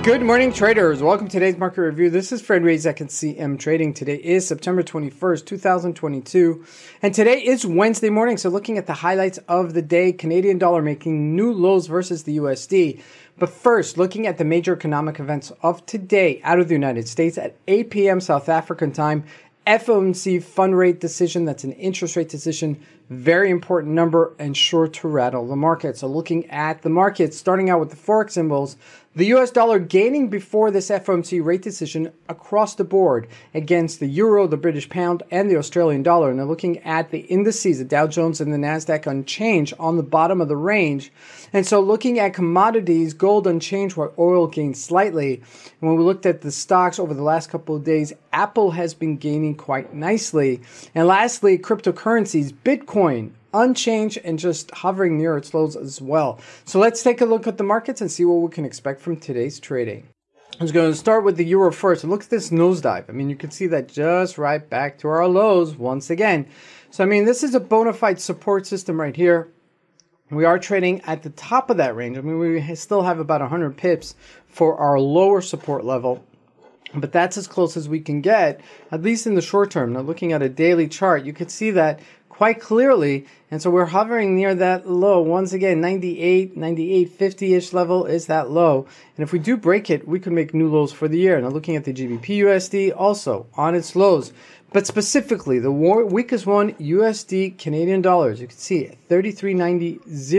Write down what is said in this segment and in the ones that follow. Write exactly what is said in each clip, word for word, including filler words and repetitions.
Good morning, traders. Welcome to today's market review. This is Fred Razak at C M Trading. Today is September twenty-first, two thousand twenty-two, and today is Wednesday morning. So looking at the highlights of the day, Canadian dollar making new lows versus the U S D. But first, looking at the major economic events of today out of the United States at eight p m South African time, F O M C fund rate decision, that's an interest rate decision, very important number and sure to rattle the market. So looking at the market, starting out with the Forex symbols, the U S dollar gaining before this F O M C rate decision across the board against the euro, the British pound, and the Australian dollar. And they're looking at the indices, the Dow Jones and the NASDAQ unchanged on the bottom of the range. And so looking at commodities, gold unchanged while oil gained slightly. And when we looked at the stocks over the last couple of days, Apple has been gaining quite nicely. And lastly, cryptocurrencies, Bitcoin, unchanged and just hovering near its lows as well. So let's take a look at the markets and see what we can expect from today's trading. I'm just going to start with the euro first. And look at this nosedive. I mean, you can see that just right back to our lows once again. So, I mean, this is a bona fide support system right here. We are trading at the top of that range. I mean, we still have about one hundred pips for our lower support level. But that's as close as we can get, at least in the short term. Now, looking at a daily chart, you could see that quite clearly. And so we're hovering near that low. Once again, ninety-eight, ninety-eight fifty-ish level is that low. And if we do break it, we could make new lows for the year. Now, looking at the G B P U S D, also on its lows. But specifically, the weakest one, U S D Canadian dollars. You can see thirty-three ninety.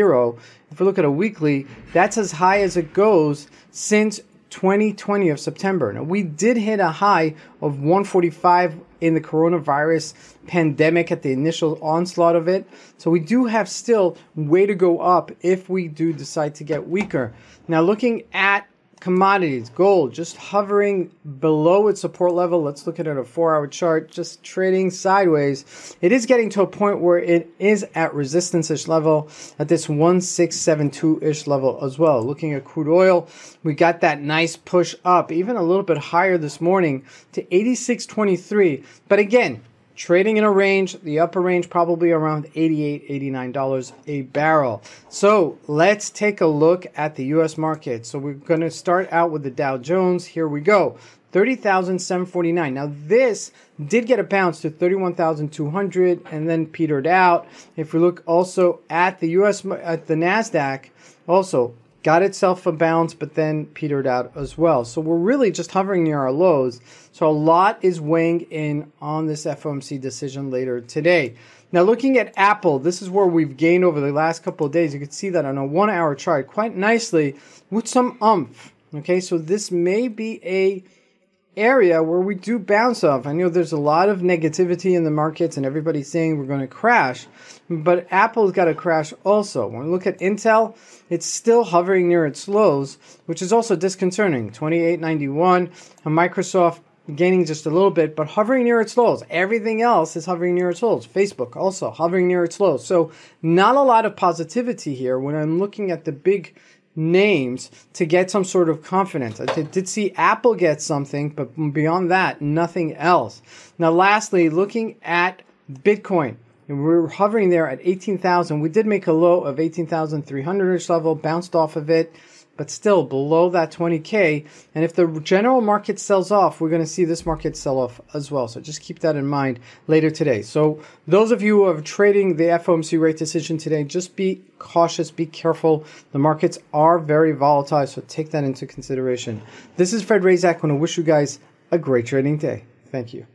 If we look at a weekly, that's as high as it goes since twenty twenty of September. Now, we did hit a high of one forty-five in the coronavirus pandemic at the initial onslaught of it. So we do have still way to go up if we do decide to get weaker. Now, looking at commodities, gold just hovering below its support level. Let's look at it on a four-hour chart, just trading sideways. It is getting to a point where it is at resistance-ish level at this one six seven two-ish level as well. Looking at crude oil, we got that nice push up, even a little bit higher this morning to eighty-six twenty-three. But again, trading in a range, the upper range probably around eighty-eight, eighty-nine dollars a barrel. So let's take a look at the U S market. So we're going to start out with the Dow Jones. Here we go. thirty thousand seven hundred forty-nine. Now this did get a bounce to thirty-one thousand two hundred and then petered out. If we look also at the U S, at the NASDAQ, also got itself a bounce, but then petered out as well. So we're really just hovering near our lows. So a lot is weighing in on this F O M C decision later today. Now, looking at Apple, this is where we've gained over the last couple of days. You can see that on a one-hour chart quite nicely with some oomph. Okay, so this may be a area where we do bounce off. I know there's a lot of negativity in the markets and everybody's saying we're going to crash, but Apple's got to crash also. When we look at Intel, it's still hovering near its lows, which is also disconcerting. twenty-eight ninety-one, and Microsoft gaining just a little bit, but hovering near its lows. Everything else is hovering near its lows. Facebook also hovering near its lows. So not a lot of positivity here when I'm looking at the big names to get some sort of confidence. I did, did see Apple get something, but beyond that, nothing else. Now, lastly, looking at Bitcoin, we're hovering there at eighteen thousand. We did make a low of eighteen thousand three hundred-ish level, bounced off of it, but still below that twenty K. And if the general market sells off, we're going to see this market sell off as well. So just keep that in mind later today. So those of you who are trading the F O M C rate decision today, just be cautious, be careful. The markets are very volatile, so take that into consideration. This is Fred Razak. I want to wish you guys a great trading day. Thank you.